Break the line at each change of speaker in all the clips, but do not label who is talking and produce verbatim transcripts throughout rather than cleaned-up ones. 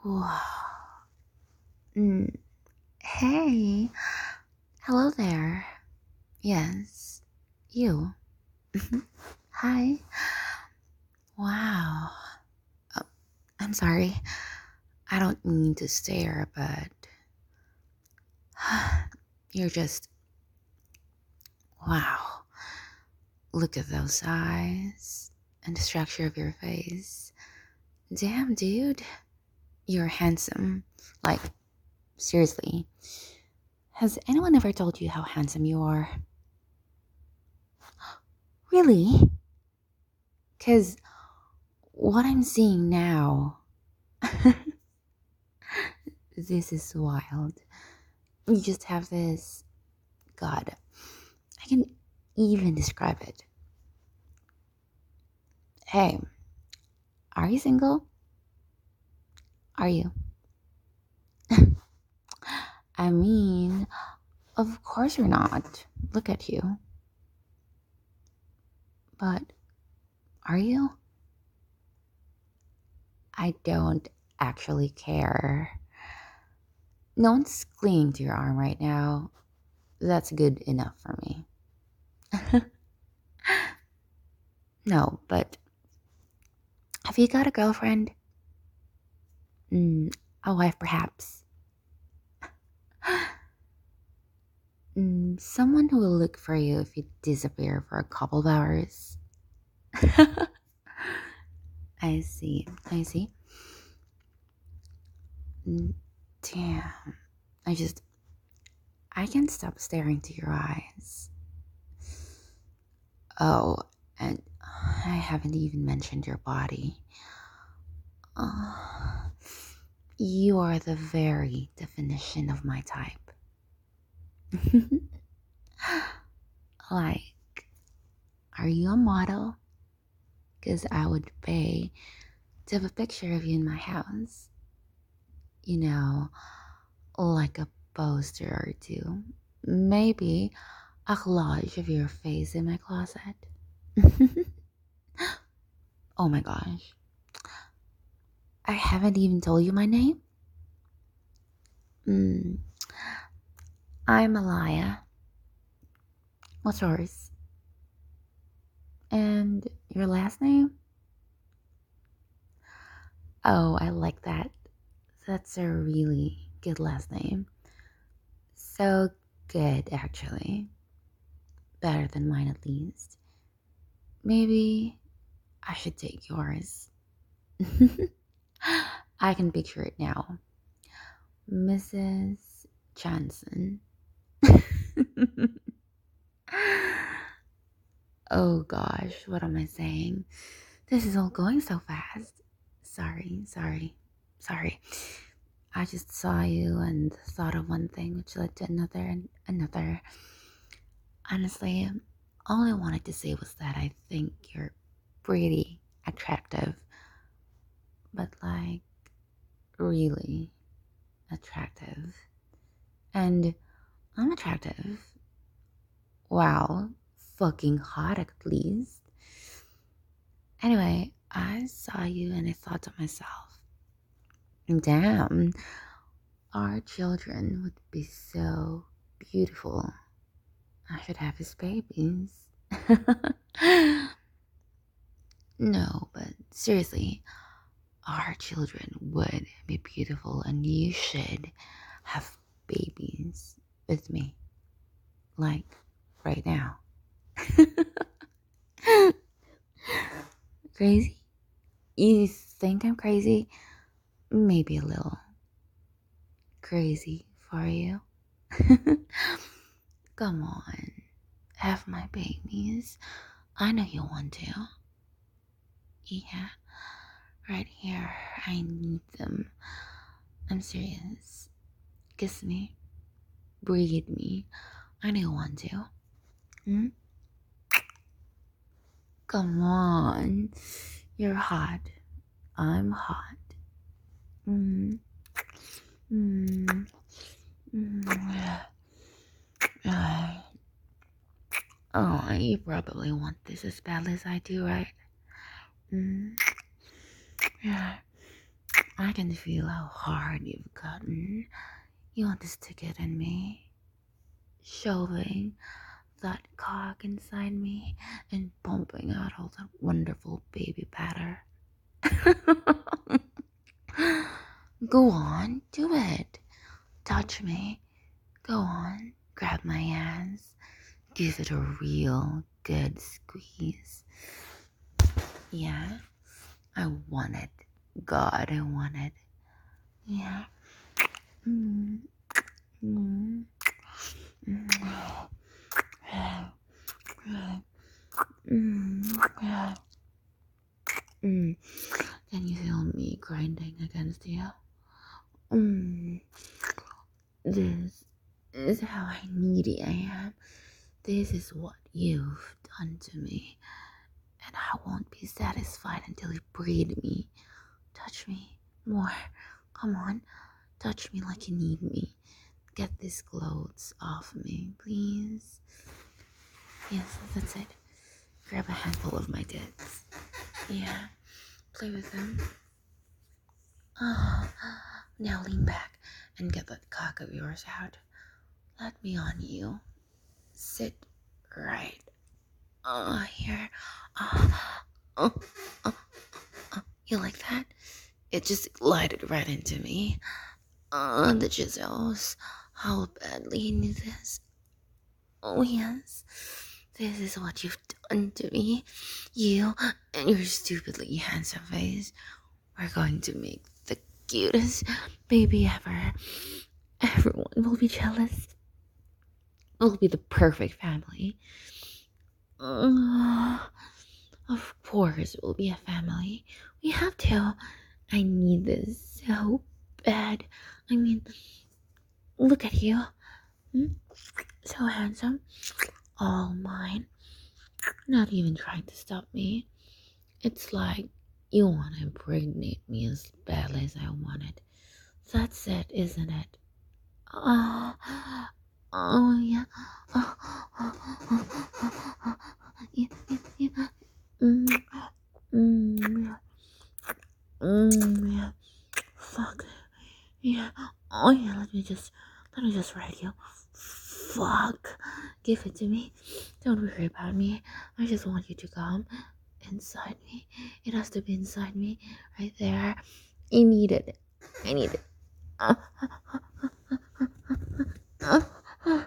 Wow. Mm, hey, hello there. Yes, you. Hi. Wow. Oh, I'm sorry. I don't mean to stare, but you're just wow. Look at those eyes and the structure of your face. Damn, dude. You're handsome. Like, seriously. Has anyone ever told you how handsome you are? Really? Because what I'm seeing now, this is wild. You just have this. God, I can even describe it. Hey, are you single? Are you? I mean, of course you're not. Look at you. But are you? I don't actually care. No one's clinging to your arm right now. That's good enough for me. No, but have you got a girlfriend? Mm, a wife, perhaps. Mm, someone who will look for you if you disappear for a couple of hours. I see. I see. Mm, damn. I just, I can't stop staring to your eyes. Oh, and I haven't even mentioned your body. Oh, you are the very definition of my type. Like, are you a model? Because I would pay to have a picture of you in my house. You know, like a poster or two. Maybe a collage of your face in my closet. Oh my gosh. I haven't even told you my name. Mm, I'm Malaya. What's yours? And your last name? Oh, I like that. That's a really good last name. So good, actually. Better than mine, at least. Maybe I should take yours. I can picture it now. Missus Johnson. Oh gosh, what am I saying? This is all going so fast. Sorry, sorry, sorry. I just saw you and thought of one thing, which led to another and another. Honestly, all I wanted to say was that I think you're pretty attractive, but like really attractive. And I'm attractive. Wow, fucking hot at least. Anyway, I saw you and I thought to myself, damn, our children would be so beautiful. I should have his babies. No, but seriously, our children would be beautiful and you should have babies with me. Like right now. Crazy? You think I'm crazy? Maybe a little crazy for you. Come on, have my babies. I know you want to. Yeah, right here. I need them. I'm serious. Kiss me. Breathe me. I know you want to. Hmm? Come on. You're hot. I'm hot. Mm. Mm. Mm. Uh, oh, you probably want this as badly as I do, right? Mm. Yeah. I can feel how hard you've gotten. You want to stick it in me, shoving that cock inside me and pumping out all that wonderful baby batter. Go on, do it. Touch me. Go on, grab my hands. Give it a real good squeeze. Yeah, I want it. God, I want it. Yeah. Mm. Mm. Mm. Mm. Mm. Can you feel me grinding against you? Mm. This is how I needy I am. This is what you've done to me. And I won't be satisfied until you breed me. Touch me more. Come on. Touch me like you need me. Get these clothes off me, please. Yes, that's it. Grab a handful of my tits. Yeah. Play with them. Ah. Now lean back and get that cock of yours out. Let me on you. Sit right uh, here. Uh, uh, uh, uh. You like that? It just glided right into me. Uh, the jizzles. How badly you need this. Oh, yes. This is what you've done to me. You and your stupidly handsome face are going to make the cutest baby ever. Everyone will be jealous. We'll be the perfect family. Uh, of course, we'll be a family. We have to. I need this so bad. I mean, look at you. Hmm? So handsome. All mine. Not even trying to stop me. It's like you want to impregnate me as badly as I want it. That's it, isn't it? Oh, oh yeah. Oh, oh, oh, oh, oh, yeah, yeah, yeah. Mm, mm, yeah. Mm, yeah. Fuck. Yeah. Oh yeah. Let me just, let me just write you. Fuck. Give it to me. Don't worry about me. I just want you to come inside me. It has to be inside me, right there. I need it. I need it. Uh, uh, uh,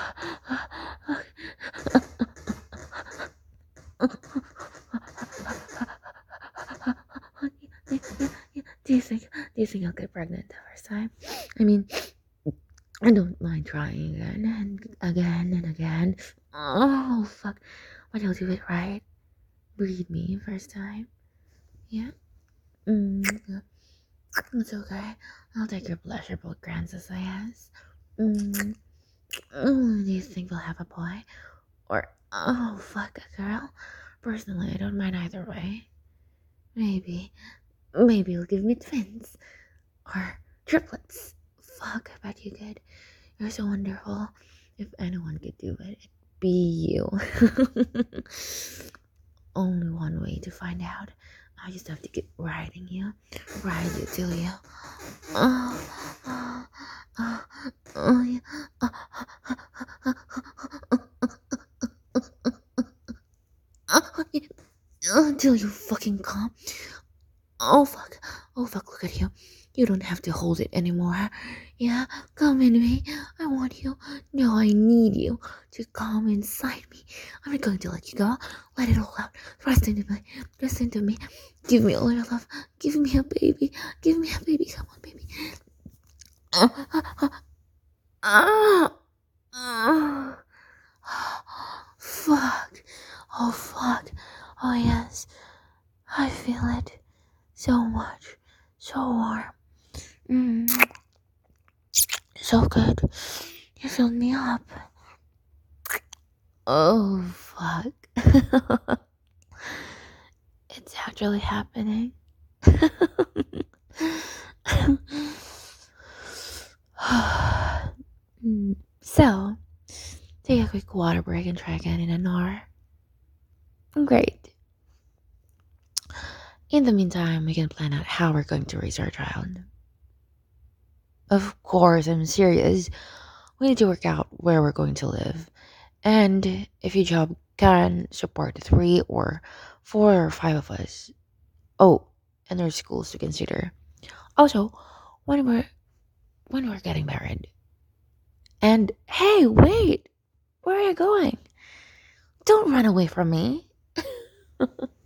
do you think? Do you think I'll get pregnant the first time? I mean, I don't mind trying again and again and again. Oh fuck! But I'll do it right. Breed me first time. Yeah. Mm, yeah. It's okay. I'll take your pleasurable glances, I guess. Mm. Mm, do you think we'll have a boy? Or, oh, fuck, a girl? Personally, I don't mind either way. Maybe. Maybe you'll give me twins. Or triplets. Fuck, I bet you could. You're so wonderful. If anyone could do it, it'd be you. Only one way to find out. I just have to keep riding you. Ride you till you. Oh, oh, oh, oh, yeah. Oh, oh, yeah. Until you fucking come. Oh fuck. Oh fuck, look at you. You don't have to hold it anymore. Yeah, come in me. I want you. No, I need you to come inside me. I'm not going to let you go. Let it all out. Thrust into me. Thrust into me. Give me all your love. Give me a baby. Give me a baby. Come on, baby. Ah, ah, ah, ah. Fuck. Oh fuck. Oh yes. I feel it so much. So warm. Mm. So good. You filled me up. Oh, fuck. It's actually happening. So, take a quick water break and try again in an hour. Great. In the meantime, we can plan out how we're going to raise our child. Of course, I'm serious. We need to work out where we're going to live. And if your job can support three or four or five of us. Oh, and there's schools to consider. Also, when we're when we're getting married. And hey, wait! Where are you going? Don't run away from me.